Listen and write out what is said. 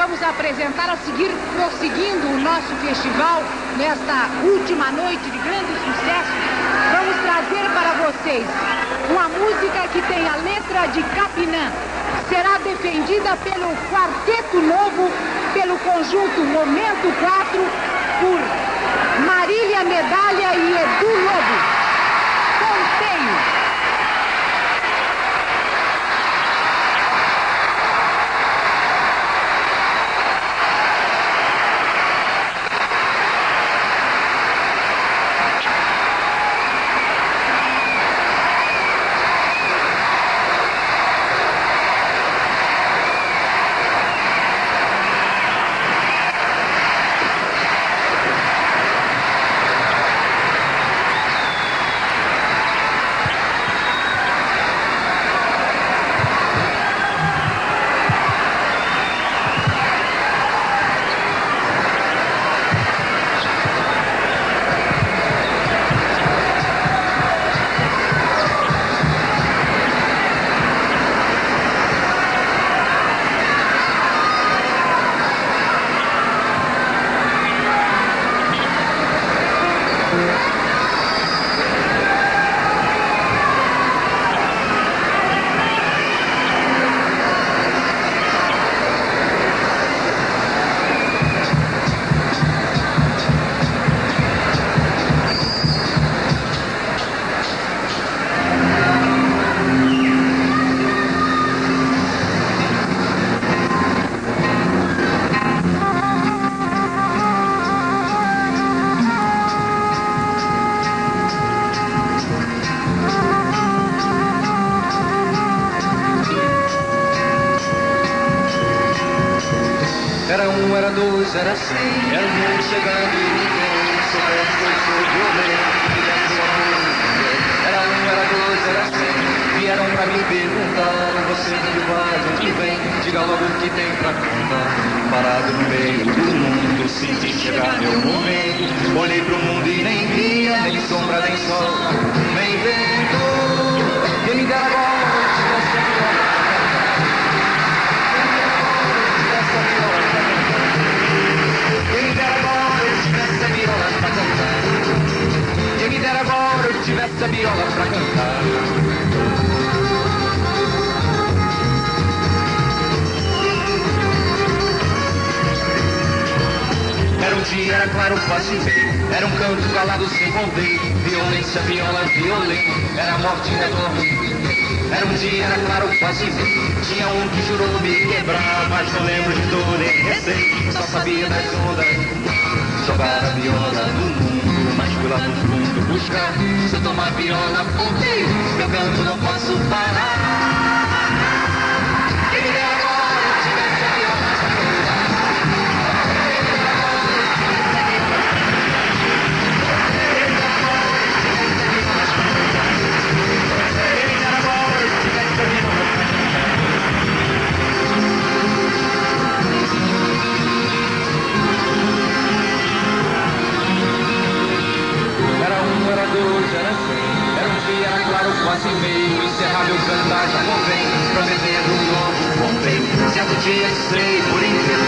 vamos apresentar a seguir, prosseguindo o nosso festival, nesta última noite de grande sucesso, vamos trazer para vocês uma música que tem a letra de Capinã. Será defendida pelo Quarteto Novo, pelo conjunto Momento 4, por Marília Medalha e Edu Lobo. Ponteio. Era um, era dois, era 100, era o mundo chegando e ninguém soubesse que eu sou violento, que desse o amor em ninguém. Era um, era dois, era 100, vieram pra me perguntar, você de vai, onde vem, diga logo o que tem pra contar. Parado no meio do mundo, senti chegar meu momento, olhei pro mundo e nem via, nem sombra, nem sol, nem vento. Quem me dera agora, tivesse a viola. Quem me dera agora eu tivesse a viola pra cantar. Quem me dera agora eu tivesse a viola pra cantar. Era um dia, era claro, quase meio. Era um canto calado sem ponteio. Violência, viola, violento. Era a morte em retorno. Era um dia, era claro, quase meio. Tinha um que jurou me quebrar, mas não lembro de dor nem receio. Só sabia das ondas, jogar a viola no mundo. Mas fui lá no fundo buscar, se eu tomar viola, ponteio, meu canto não posso parar. Quem me dera agora eu tivesse a viola pra cantar. Quem me dera agora eu tivesse a viola pra cantar. Quem me dera agora eu tivesse a viola pra cantar. Quem me dera agora eu tivesse a viola pra cantar. Era um, era dois, era 100. Era um dia, era claro, quase meio. Encerrar meu cantar já convém, prometendo um novo ponteio. Certo dia sei, por incrível